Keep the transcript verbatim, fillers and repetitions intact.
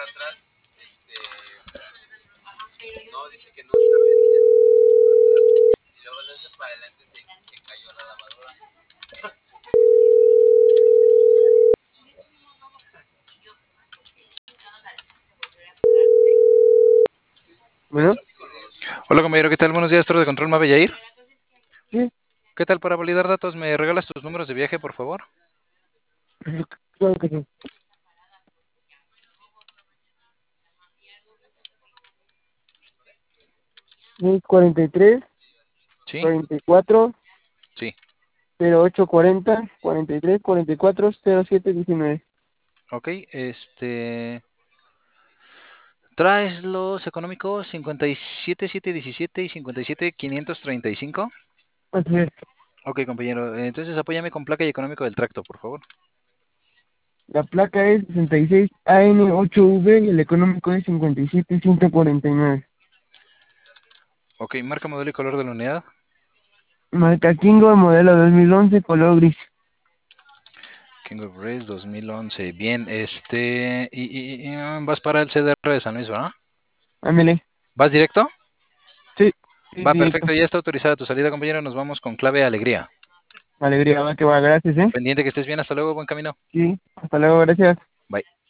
Bueno, Hola compañero, ¿qué tal? Buenos días, Torre de Control Mave Yair. sí, ¿Qué tal? Para validar datos, ¿me regalas tus números de viaje, por favor? claro que sí. Es cuarenta y tres, Sí, cuarenta y cuatro, sí. cero ocho cuarenta, cuarenta y tres, cuarenta y cuatro, cero siete diecinueve. Ok, este... ¿Traes los económicos cincuenta y siete mil setecientos diecisiete y cincuenta y siete mil quinientos treinta y cinco? Así es. Ok, compañero, entonces apóyame con placa y económico del tracto, por favor. La placa es sesenta y seis A N ocho V y el económico es cincuenta y siete ciento cuarenta y nueve. Ok, marca, modelo y color de la unidad. Marca Kingo, modelo dos mil once, color gris. King of Race dos mil once. Bien, este... Y, y- y, ah, vas para el C D R de San Luis, ¿verdad? Ándale. ¿Vas directo? Sí, sí, Va, directo. perfecto, ya está autorizada tu salida, compañero. Nos vamos con clave alegría. Alegría, va que va, gracias, ¿eh? Pendiente que estés bien, hasta luego, buen camino. Sí, hasta luego, gracias. Bye.